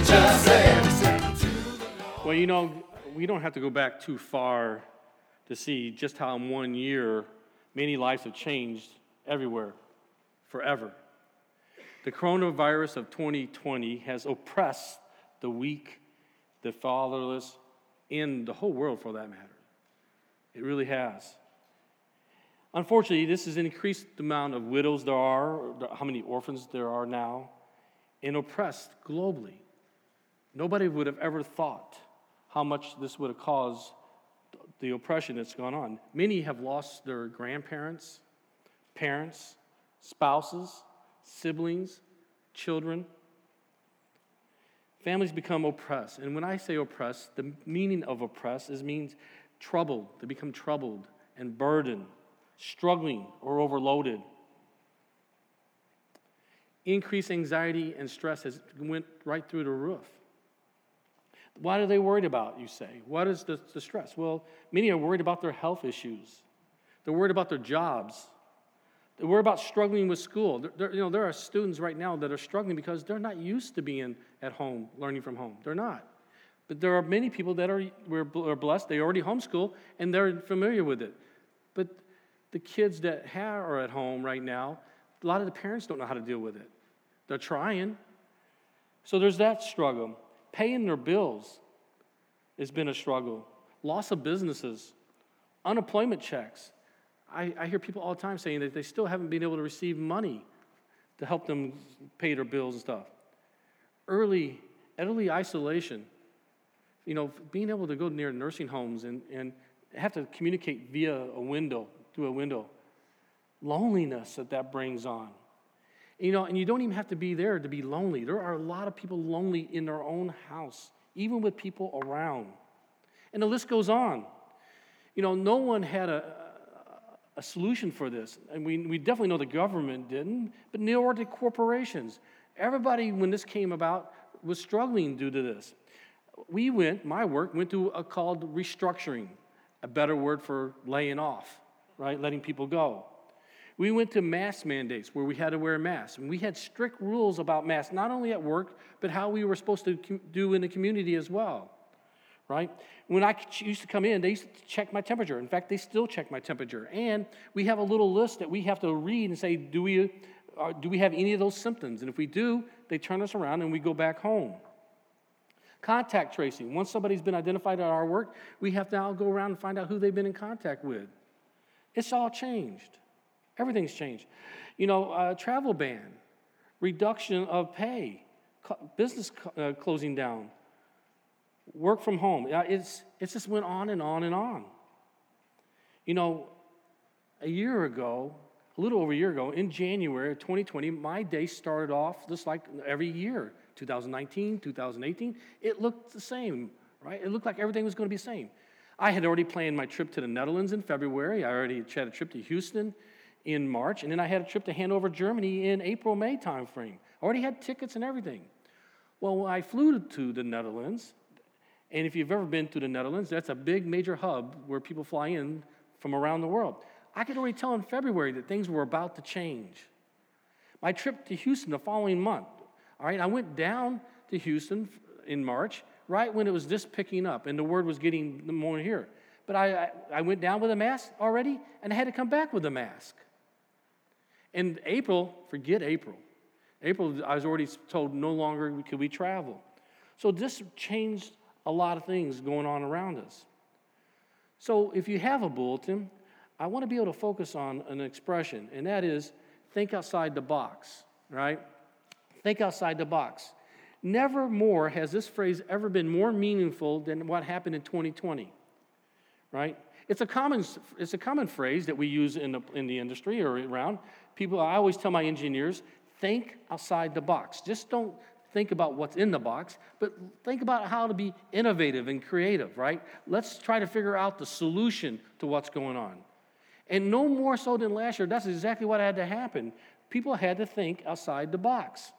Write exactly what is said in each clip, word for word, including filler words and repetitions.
Just say it. Well, you know, we don't have to go back too far to see just how in one year many lives have changed everywhere, forever. The coronavirus of twenty twenty has oppressed the weak, the fatherless, in the whole world for that matter. It really has. Unfortunately, this has increased the amount of widows there are, how many orphans there are now, and oppressed globally. Nobody would have ever thought how much this would have caused the oppression that's gone on. Many have lost their grandparents, parents, spouses, siblings, children. Families become oppressed. And when I say oppressed, the meaning of oppressed is means troubled. They become troubled and burdened, struggling or overloaded. Increased anxiety and stress has went right through the roof. What are they worried about, you say? What is the, the stress? Well, many are worried about their health issues. They're worried about their jobs. They're worried about struggling with school. There, there, you know, there are students right now that are struggling because they're not used to being at home, learning from home. They're not. But there are many people that are, are blessed. They already homeschool, and they're familiar with it. But the kids that have, are at home right now, a lot of the parents don't know how to deal with it. They're trying. So there's that struggle. Paying their bills has been a struggle. Loss of businesses, unemployment checks. I, I hear people all the time saying that they still haven't been able to receive money to help them pay their bills and stuff. Early, early isolation. You know, being able to go near nursing homes and, and have to communicate via a window, through a window. Loneliness that that brings on. You know, and you don't even have to be there to be lonely. There are a lot of people lonely in their own house, even with people around. And the list goes on. You know, no one had a, a solution for this. And we, we definitely know the government didn't, but nor did corporations. Everybody, when this came about, was struggling due to this. We went, my work, went through a called restructuring, a better word for laying off, right, letting people go. We went to mask mandates where we had to wear a mask. And we had strict rules about masks, not only at work, but how we were supposed to com- do in the community as well, right? When I used to come in, they used to check my temperature. In fact, they still check my temperature. And we have a little list that we have to read and say, do we, uh, do we have any of those symptoms? And if we do, they turn us around and we go back home. Contact tracing. Once somebody's been identified at our work, we have to now go around and find out who they've been in contact with. It's all changed. Everything's changed. You know, uh, travel ban, reduction of pay, co- business co- uh, closing down, work from home. Uh, it's, it just went on and on and on. You know, a year ago, a little over a year ago, in January of twenty twenty, my day started off just like every year, two thousand nineteen, two thousand eighteen. It looked the same, right? It looked like everything was going to be the same. I had already planned my trip to the Netherlands in February. I already had a trip to Houston in March, and then I had a trip to Hanover, Germany in April, May timeframe. I already had tickets and everything. Well, when I flew to the Netherlands, and if you've ever been to the Netherlands, that's a big major hub where people fly in from around the world. I could already tell in February that things were about to change. My trip to Houston the following month, all right, I went down to Houston in March, right when it was just picking up, and the word was getting more here. But I, I, I went down with a mask already, and I had to come back with a mask. In April, forget April. April, I was already told no longer could we travel. So this changed a lot of things going on around us. So if you have a bulletin, I want to be able to focus on an expression, and that is think outside the box, right? Think outside the box. Never more has this phrase ever been more meaningful than what happened in twenty twenty, right? It's a common, it's a common phrase that we use in the, in the industry or around. People, I always tell my engineers, think outside the box. Just don't think about what's in the box, but think about how to be innovative and creative, right? Let's try to figure out the solution to what's going on. And no more so than last year, that's exactly what had to happen. People had to think outside the box.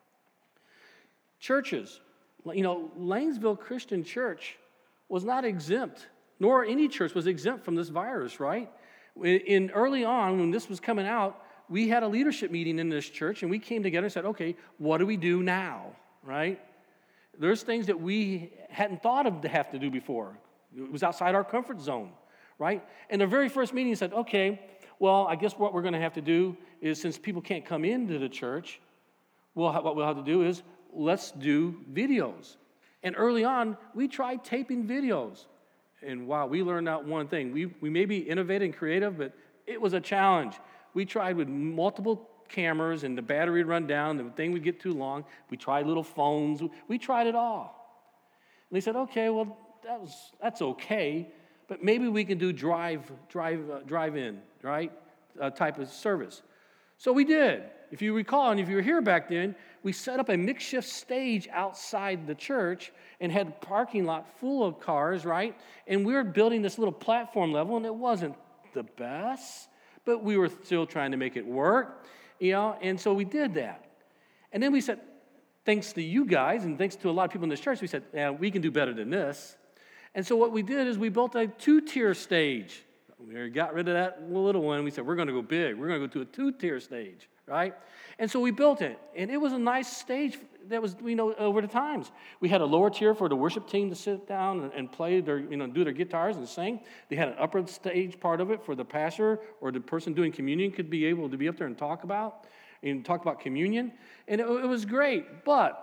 Churches, you know, Lanesville Christian Church was not exempt, nor any church was exempt from this virus, right? In early on, when this was coming out, we had a leadership meeting in this church, and we came together and said, okay, what do we do now, right? There's things that we hadn't thought of to have to do before. It was outside our comfort zone, right? And the very first meeting said, okay, well, I guess what we're going to have to do is, since people can't come into the church, well, what we'll have to do is let's do videos. And early on, we tried taping videos. And wow, we learned out one thing. We, we may be innovative and creative, but it was a challenge. We tried with multiple cameras, and the battery would run down, the thing would get too long. We tried little phones. We tried it all. And they said, okay, well, that was, that's okay, but maybe we can do drive, drive, uh, drive-in, right, uh, type of service. So we did. If you recall, and if you were here back then, we set up a makeshift stage outside the church and had a parking lot full of cars, right? And we were building this little platform level, and it wasn't the best, but we were still trying to make it work, you know, and so we did that. And then we said, thanks to you guys and thanks to a lot of people in this church, we said, yeah, we can do better than this. And so what we did is we built a two-tier stage. We got rid of that little one. We said, we're going to go big. We're going to go to a two-tier stage, right? And so we built it. And it was a nice stage that was, you know, over the times. We had a lower tier for the worship team to sit down and, and play their, you know, do their guitars and sing. They had an upper stage part of it for the pastor or the person doing communion could be able to be up there and talk about, and talk about communion. And it, it was great. But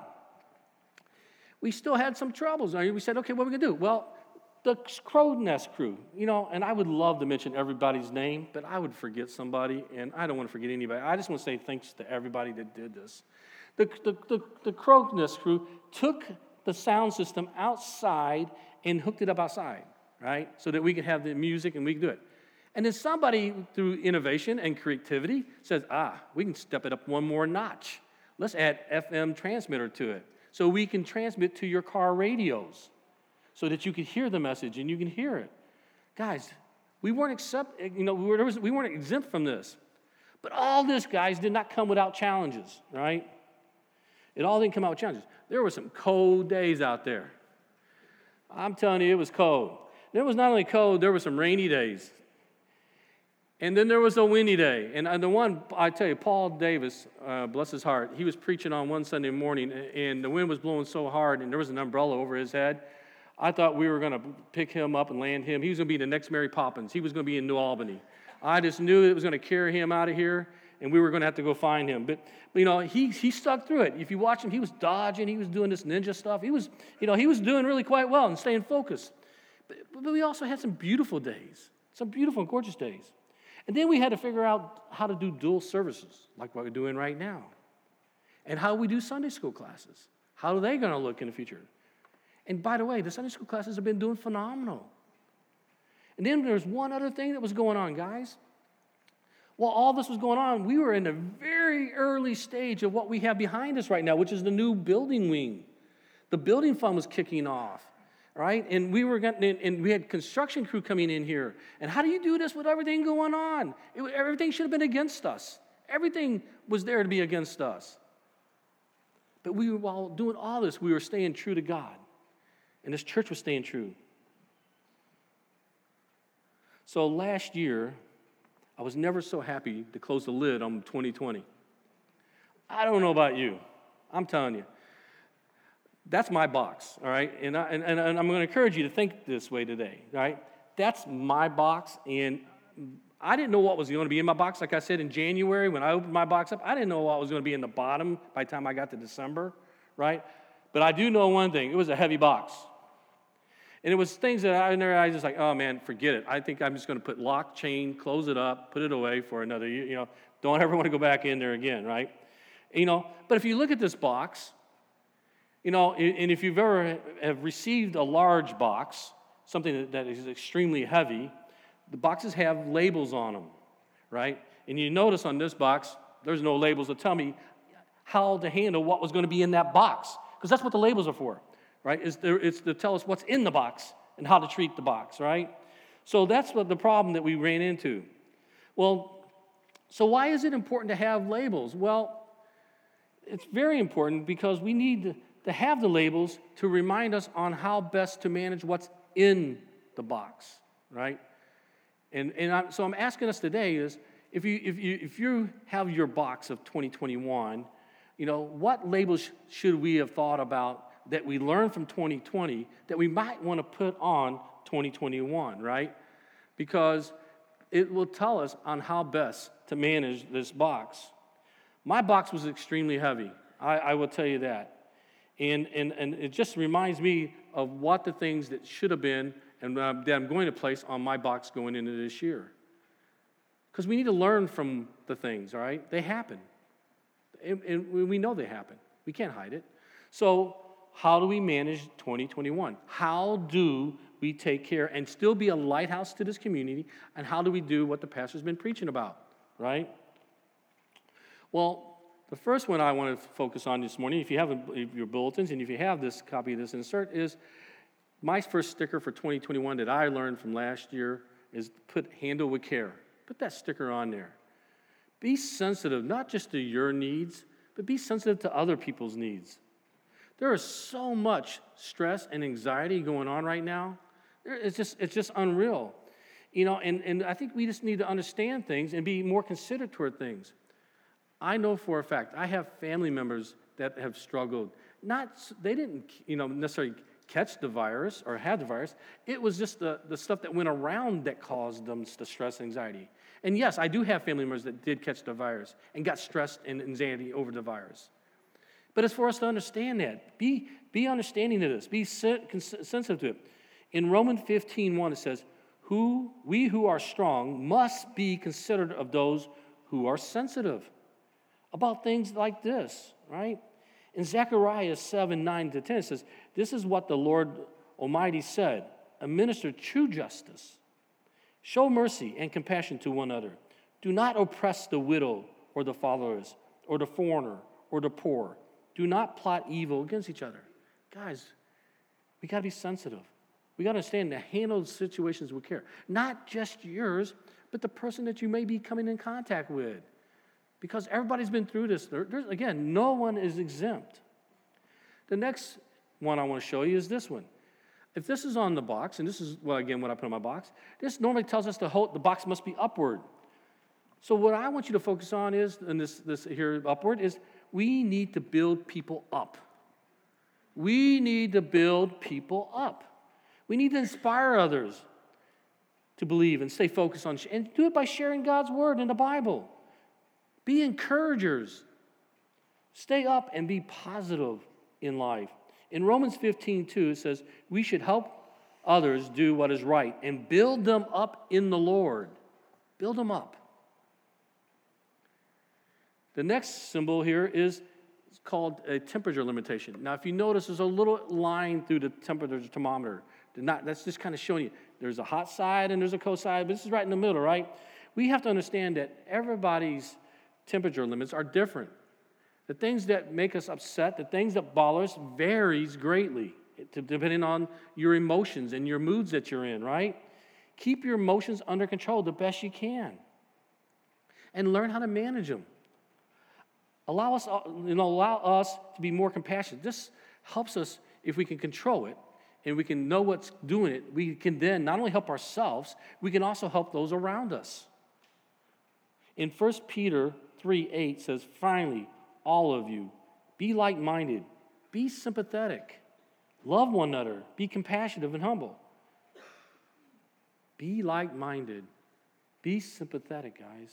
we still had some troubles. We said, okay, what are we going to do? Well, the Crow Nest crew, you know, and I would love to mention everybody's name, but I would forget somebody, and I don't want to forget anybody. I just want to say thanks to everybody that did this. The, the, the, the Crow Nest crew took the sound system outside and hooked it up outside, right, so that we could have the music and we could do it. And then somebody, through innovation and creativity, says, ah, we can step it up one more notch. Let's add F M transmitter to it so we can transmit to your car radios, so that you could hear the message and you can hear it. Guys, we weren't accept, you know, we, were, we weren't exempt from this. But all this, guys, did not come without challenges, right? It all didn't come out with challenges. There were some cold days out there. I'm telling you, it was cold. There was not only cold, there were some rainy days. And then there was a windy day. And the one, I tell you, Paul Davis, uh, bless his heart, he was preaching on one Sunday morning, and the wind was blowing so hard, and there was an umbrella over his head. I thought we were going to pick him up and land him. He was going to be the next Mary Poppins. He was going to be in New Albany. I just knew it was going to carry him out of here, and we were going to have to go find him. But, but you know, he he stuck through it. If you watch him, he was dodging. He was doing this ninja stuff. He was, you know, he was doing really quite well and staying focused. But, but we also had some beautiful days, some beautiful and gorgeous days. And then we had to figure out how to do dual services, like what we're doing right now, and how we do Sunday school classes. How are they going to look in the future? And by the way, the Sunday school classes have been doing phenomenal. And then there's one other thing that was going on, guys. While all this was going on, we were in a very early stage of what we have behind us right now, which is the new building wing. The building fund was kicking off, right? And we were getting, and we had construction crew coming in here. And how do you do this with everything going on? It, everything should have been against us. Everything was there to be against us. But we were, while doing all this, we were staying true to God. And this church was staying true. So last year, I was never so happy to close the lid on twenty twenty. I don't know about you. I'm telling you. That's my box, all right? And, I, and, and I'm going to encourage you to think this way today, all right? That's my box, and I didn't know what was going to be in my box. Like I said, in January, when I opened my box up, I didn't know what was going to be in the bottom by the time I got to December, right? But I do know one thing. It was a heavy box. And it was things that I never, I was just like, oh man, forget it. I think I'm just going to put lock, chain, close it up, put it away for another year. You know, don't ever want to go back in there again, right? You know, but if you look at this box, you know, and if you've ever have received a large box, something that is extremely heavy, the boxes have labels on them, right? And you notice on this box, there's no labels to tell me how to handle what was going to be in that box, because that's what the labels are for. Right? It's, there, it's to tell us what's in the box and how to treat the box, right? So that's what the problem that we ran into. Well, so why is it important to have labels? Well, it's very important because we need to, to have the labels to remind us on how best to manage what's in the box, right? And and I, so I'm asking us today is if you if you if you have your box of twenty twenty-one, you know, what labels should we have thought about that we learned from twenty twenty that we might want to put on twenty twenty-one, right? Because it will tell us on how best to manage this box. My box was extremely heavy. I, I will tell you that. And, and, and it just reminds me of what the things that should have been and uh, that I'm going to place on my box going into this year. Because we need to learn from the things, all right? They happen. And, and we know they happen. We can't hide it. So how do we manage twenty twenty-one? How do we take care and still be a lighthouse to this community? And how do we do what the pastor's been preaching about, right? Well, the first one I want to focus on this morning, if you have your bulletins and if you have this copy of this insert, is my first sticker for twenty twenty-one that I learned from last year is put handle with care. Put that sticker on there. Be sensitive, not just to your needs, but be sensitive to other people's needs. There is so much stress and anxiety going on right now. It's just, it's just unreal. You know, and, and I think we just need to understand things and be more considerate toward things. I know for a fact, I have family members that have struggled. Not, they didn't, you know, necessarily catch the virus or have the virus. It was just the, the stuff that went around that caused them the stress and anxiety. And yes, I do have family members that did catch the virus and got stressed and anxiety over the virus. But it's for us to understand that. Be, be understanding of this. Be sensitive to it. In Romans fifteen one, it says, "Who we who are strong must be considerate of those who are sensitive." About things like this, right? In Zechariah seven nine to ten, it says, "This is what the Lord Almighty said, administer true justice. Show mercy and compassion to one another. Do not oppress the widow or the fatherless or the foreigner or the poor. Do not plot evil against each other." Guys, we got to be sensitive. We got to understand to handle situations with care. Not just yours, but the person that you may be coming in contact with. Because everybody's been through this. There, there's, again, no one is exempt. The next one I want to show you is this one. If this is on the box, and this is, well, again, what I put on my box, this normally tells us the, whole, the box must be upward. So what I want you to focus on is, and this, this here upward, is we need to build people up. We need to build people up. We need to inspire others to believe and stay focused on, and do it by sharing God's word in the Bible. Be encouragers. Stay up and be positive in life. In Romans fifteen two, it says, we should help others do what is right and build them up in the Lord. Build them up. The next symbol here is called a temperature limitation. Now, if you notice, there's a little line through the temperature thermometer. Not, that's just kind of showing you there's a hot side and there's a cold side, but this is right in the middle, right? We have to understand that everybody's temperature limits are different. The things that make us upset, the things that bother us varies greatly depending on your emotions and your moods that you're in, right? Keep your emotions under control the best you can and learn how to manage them. Allow us, you know, allow us to be more compassionate. This helps us if we can control it and we can know what's doing it. We can then not only help ourselves, we can also help those around us. In First Peter three eight says, "Finally, all of you, be like-minded, be sympathetic, love one another, be compassionate and humble." Be like-minded, be sympathetic, guys.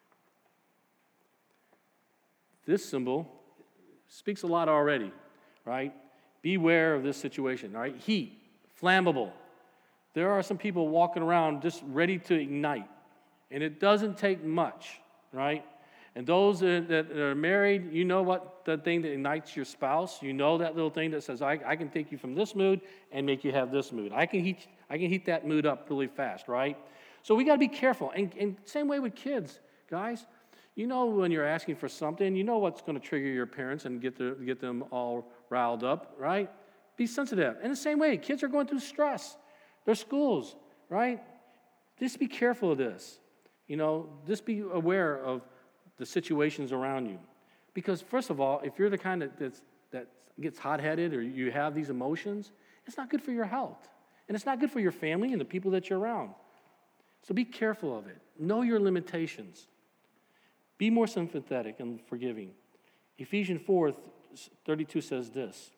This symbol speaks a lot already, right? Beware of this situation, all right? Heat, flammable. There are some people walking around just ready to ignite, and it doesn't take much, right? And those that, that are married, you know what the thing that ignites your spouse. You know that little thing that says, I, I can take you from this mood and make you have this mood. I can heat, I can heat that mood up really fast, right? So we got to be careful. And, and same way with kids, guys. You know when you're asking for something, you know what's going to trigger your parents and get, the, get them all riled up, right? Be sensitive. In the same way, kids are going through stress. Their schools, right? Just be careful of this. You know, just be aware of the situations around you. Because first of all, if you're the kind that, that's, that gets hot-headed or you have these emotions, it's not good for your health. And it's not good for your family and the people that you're around. So be careful of it. Know your limitations. Be more sympathetic and forgiving. Ephesians four thirty-two says this,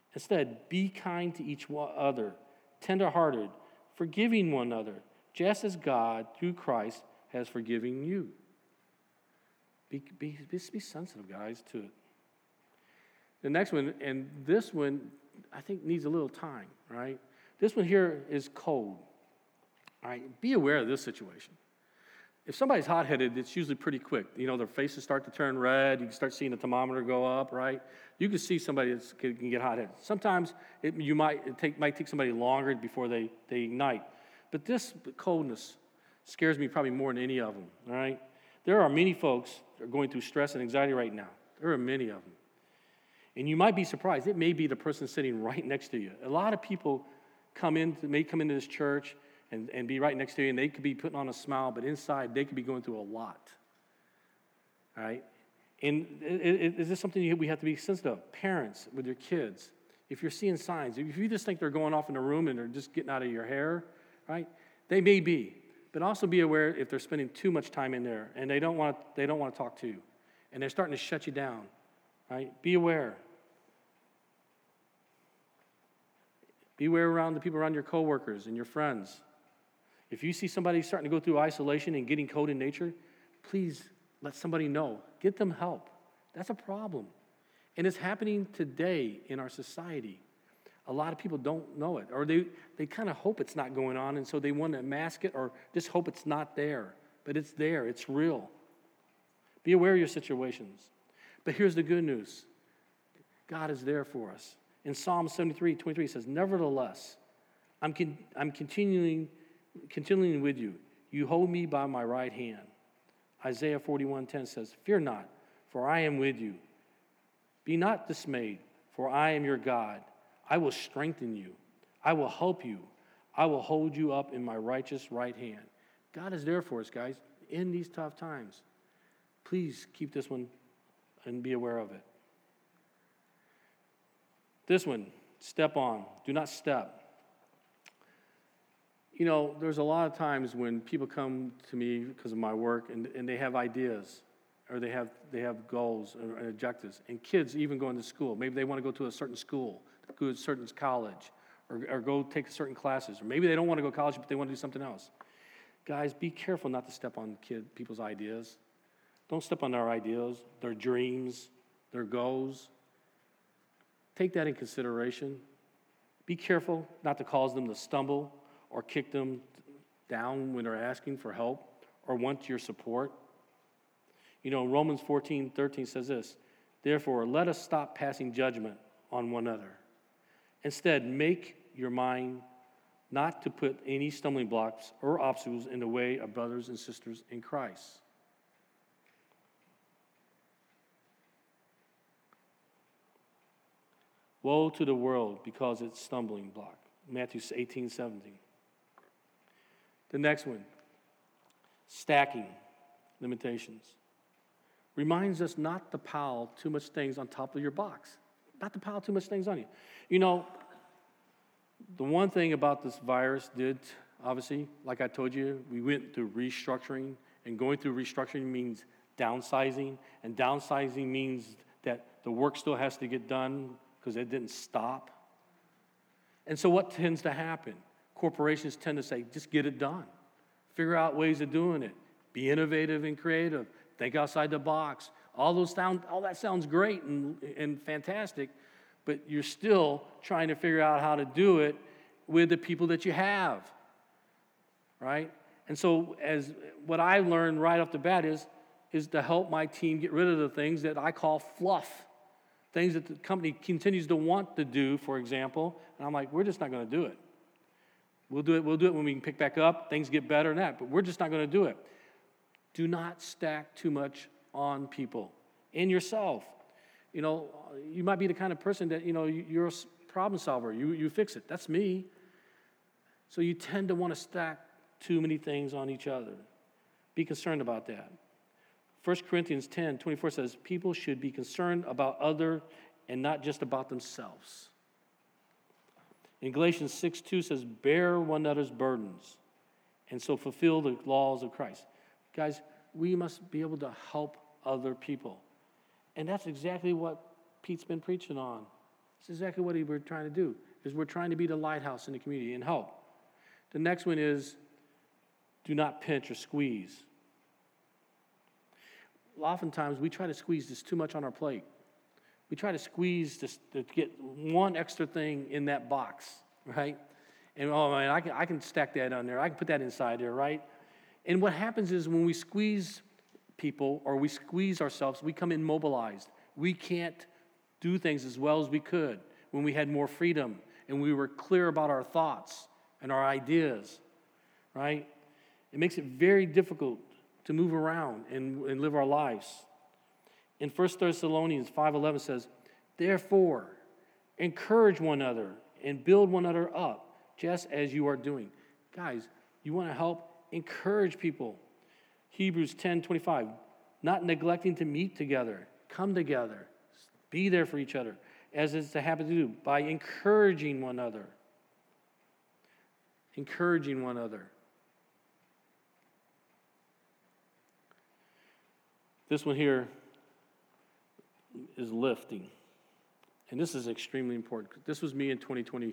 Instead, be kind to each other, tender-hearted, forgiving one another, just as God, through Christ, has forgiven you. Be, be, just be sensitive, guys, to it. The next one, and this one, I think needs a little time, right? This one here is cold. All right, be aware of this situation. If somebody's hot-headed, it's usually pretty quick. You know, their faces start to turn red. You can start seeing the thermometer go up, right? You can see somebody that can get hot-headed. Sometimes it, you might it take might take somebody longer before they, they ignite. But this coldness scares me probably more than any of them, all right? There are many folks that are going through stress and anxiety right now. There are many of them. And you might be surprised. It may be the person sitting right next to you. A lot of people come in, may come into this church and, and be right next to you, and they could be putting on a smile, but inside they could be going through a lot. All right? And is this something we have to be sensitive of? Parents with your kids, if you're seeing signs, if you just think they're going off in a room and they're just getting out of your hair, right? They may be. But also be aware if they're spending too much time in there and they don't want they don't want to talk to you, and they're starting to shut you down, right? Be aware. Be aware around the people around your coworkers and your friends. If you see somebody starting to go through isolation and getting cold in nature, please let somebody know. Get them help. That's a problem. And it's happening today in our society. A lot of people don't know it, or they, they kind of hope it's not going on, and so they want to mask it or just hope it's not there. But it's there. It's real. Be aware of your situations. But here's the good news. God is there for us. In Psalm seventy-three, twenty-three, it says, "Nevertheless, I'm, con- I'm continuing, continuing with you. You hold me by my right hand." Isaiah forty-one ten says, "Fear not, for I am with you. Be not dismayed, for I am your God. I will strengthen you. I will help you. I will hold you up in my righteous right hand." God is there for us, guys, in these tough times. Please keep this one and be aware of it. This one, step on. Do not step. You know, there's a lot of times when people come to me because of my work and, and they have ideas, or they have they have goals and objectives. And kids even going to school. Maybe they want to go to a certain school, go to a certain college, or, or go take certain classes. Or maybe they don't want to go to college, but they want to do something else. Guys, be careful not to step on kid people's ideas. Don't step on their ideas, their dreams, their goals. Take that in consideration. Be careful not to cause them to stumble or kick them down when they're asking for help or want your support. You know, Romans fourteen thirteen says this, "Therefore, let us stop passing judgment on one another. Instead, make your mind not to put any stumbling blocks or obstacles in the way of brothers and sisters in Christ." Woe to the world because it's stumbling block. Matthew eighteen seventeen. The next one, stacking limitations. Reminds us not to pile too much things on top of your box. Not to pile too much things on you. You know, the one thing about this virus did, obviously, like I told you, we went through restructuring, and going through restructuring means downsizing, and downsizing means that the work still has to get done because it didn't stop. And so what tends to happen? Corporations tend to say, just get it done. Figure out ways of doing it. Be innovative and creative. Think outside the box. All those sound, all that sounds great and, and fantastic, but you're still trying to figure out how to do it with the people that you have, right? And so as what I learned right off the bat is, is to help my team get rid of the things that I call fluff. Things that the company continues to want to do, for example, and I'm like, we're just not going to do it. We'll do it, we'll do it when we can pick back up, things get better than that, but we're just not going to do it. Do not stack too much on people and yourself. You know, you might be the kind of person that, you know, you're a problem solver. You, you fix it. That's me. So you tend to want to stack too many things on each other. Be concerned about that. First Corinthians ten twenty-four says, people should be concerned about other and not just about themselves. In Galatians six two says, bear one another's burdens and so fulfill the laws of Christ. Guys, we must be able to help other people. And that's exactly what Pete's been preaching on. That's exactly what we're trying to do, is we're trying to be the lighthouse in the community and help. The next one is do not pinch or squeeze. Oftentimes, we try to squeeze this too much on our plate. We try to squeeze this to get one extra thing in that box, right? And, oh, man, I can, I can stack that on there. I can put that inside there, right? And what happens is when we squeeze people or we squeeze ourselves, we come immobilized. We can't do things as well as we could when we had more freedom and we were clear about our thoughts and our ideas, right? It makes it very difficult to move around and, and live our lives. In First Thessalonians five eleven says, therefore, encourage one another and build one another up, just as you are doing. Guys, you want to help? Encourage people. Hebrews ten twenty-five, not neglecting to meet together, come together, be there for each other, as is to happen to do, by encouraging one another. Encouraging one another. This one here is lifting. And this is extremely important. This was me in twenty twenty.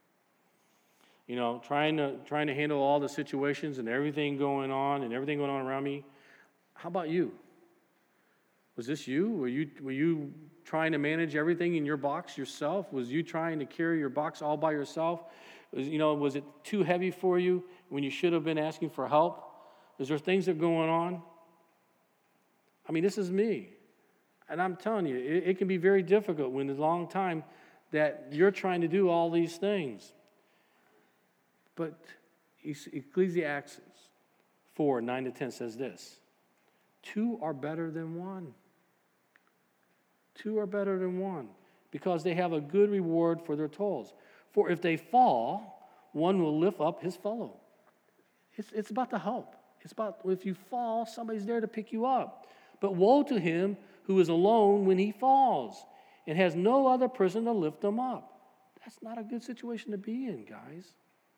You know, trying to trying to handle all the situations and everything going on and everything going on around me. How about you? Was this you? Were you were you trying to manage everything in your box yourself? Was you trying to carry your box all by yourself? Was, you know, was it too heavy for you when you should have been asking for help? Is there things that are going on? I mean, this is me. And I'm telling you, it, it can be very difficult when it's a long time that you're trying to do all these things. But Ecclesiastes four, nine to ten says this, two are better than one. Two are better than one, because they have a good reward for their toils. For if they fall, one will lift up his fellow. It's, it's about the help. It's about if you fall, somebody's there to pick you up. But woe to him who is alone when he falls and has no other person to lift him up. That's not a good situation to be in, guys.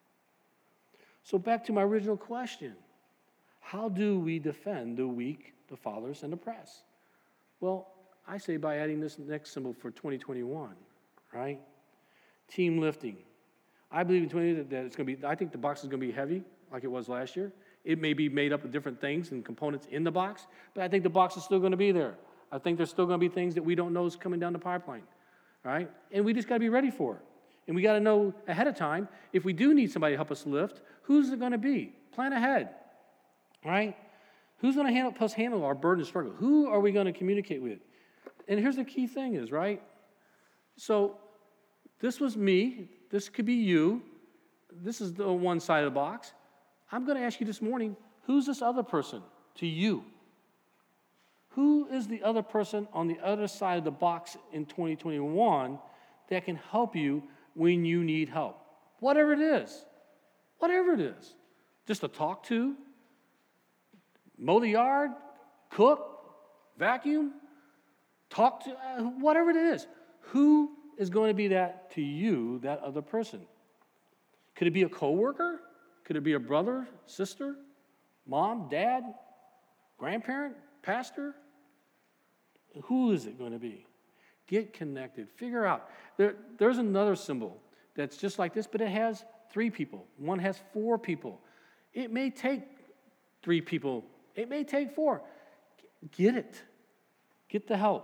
So back to my original question. How do we defend the weak, the fatherless, and the oppressed? Well, I say by adding this next symbol for twenty twenty-one, right? Team lifting. I believe in twenty that it's going to be, I think the box is going to be heavy like it was last year. It may be made up of different things and components in the box, but I think the box is still going to be there. I think there's still going to be things that we don't know is coming down the pipeline, right? And we just got to be ready for it. And we got to know ahead of time, if we do need somebody to help us lift, who's it going to be? Plan ahead, right? Who's going to help us handle our burden and struggle? Who are we going to communicate with? And here's the key thing is, right? So this was me. This could be you. This is the one side of the box. I'm going to ask you this morning, who's this other person to you? Who is the other person on the other side of the box in twenty twenty-one that can help you when you need help? Whatever it is. Whatever it is. Just to talk to, mow the yard, cook, vacuum, talk to, uh, whatever it is. Who is going to be that to you, that other person? Could it be a coworker? Could it be a brother, sister, mom, dad, grandparent, pastor? Who is it going to be? Get connected. Figure out. There, there's another symbol that's just like this, but it has three people. One has four people. It may take three people. It may take four. Get it. Get the help.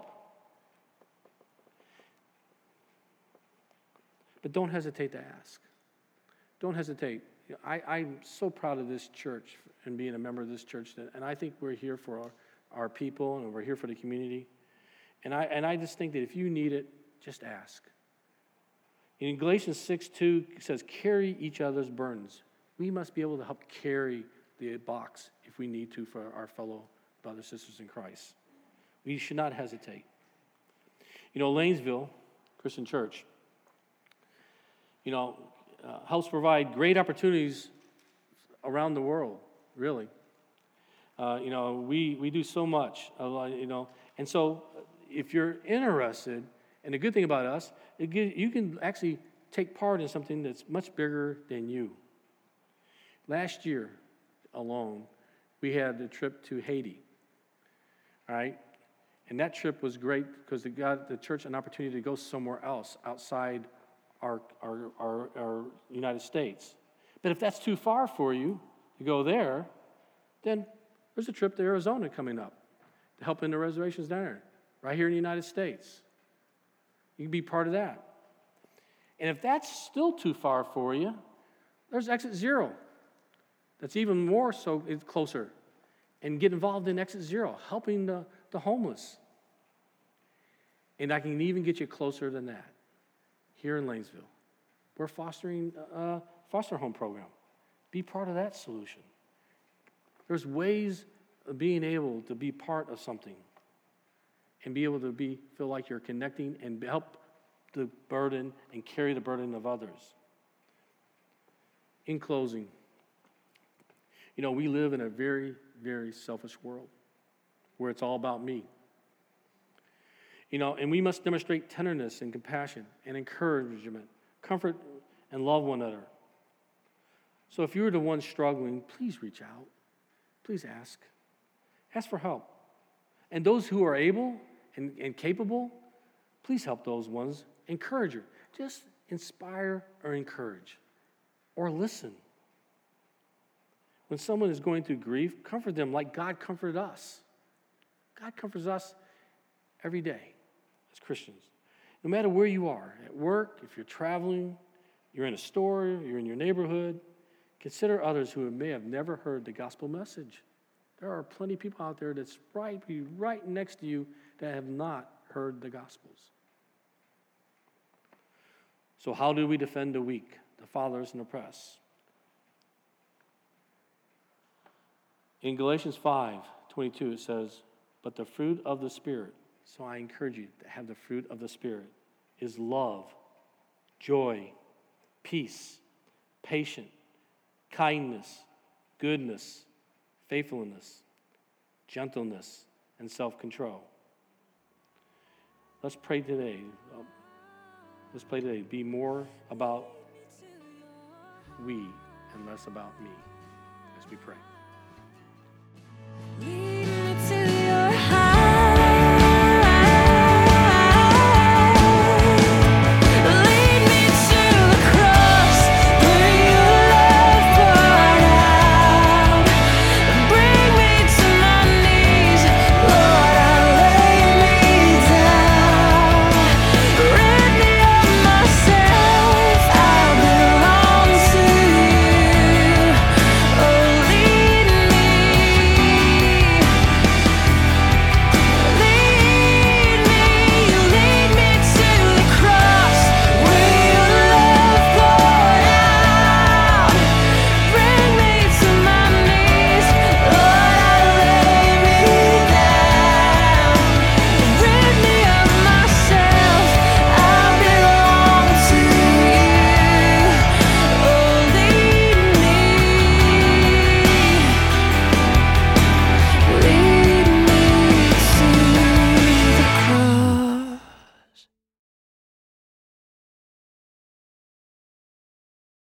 But don't hesitate to ask. Don't hesitate. I, I'm so proud of this church and being a member of this church, that, and I think we're here for our, our people and we're here for the community. And I and I just think that if you need it, just ask. In Galatians six two, it says, carry each other's burdens. We must be able to help carry the box if we need to for our fellow brothers and sisters in Christ. We should not hesitate. You know, Lanesville Christian Church, you know, uh, helps provide great opportunities around the world, really. Uh, you know, we, we do so much, a lot, you know. And so if you're interested, and the good thing about us, it gives, you can actually take part in something that's much bigger than you. Last year alone, we had a trip to Haiti, all right? And that trip was great because it got the church an opportunity to go somewhere else outside our, our, our, our United States. But if that's too far for you to go there, then there's a trip to Arizona coming up to help in the reservations down there, right here in the United States. You can be part of that. And if that's still too far for you, there's Exit Zero. That's even more so it's closer. And get involved in Exit Zero, helping the, the homeless. And I can even get you closer than that. Here in Lanesville, we're fostering a foster home program. Be part of that solution. There's ways of being able to be part of something and be able to be feel like you're connecting and help the burden and carry the burden of others. In closing, you know, we live in a very, very selfish world where it's all about me. You know, and we must demonstrate tenderness and compassion and encouragement, comfort and love one another. So if you're the one struggling, please reach out. Please ask. Ask for help. And those who are able and, and capable, please help those ones. Encourage her. Just inspire or encourage. Or listen. When someone is going through grief, comfort them like God comforted us. God comforts us every day as Christians. No matter where you are, at work, if you're traveling, you're in a store, you're in your neighborhood, consider others who may have never heard the gospel message. There are plenty of people out there that's right, right next to you that have not heard the gospels. So how do we defend the weak, the fatherless, and oppressed? In Galatians five twenty-two, it says, but the fruit of the Spirit, so I encourage you to have the fruit of the Spirit, is love, joy, peace, patience, kindness, goodness, faithfulness, gentleness, and self-control. Let's pray today. Let's pray today. Be more about we and less about me as we pray.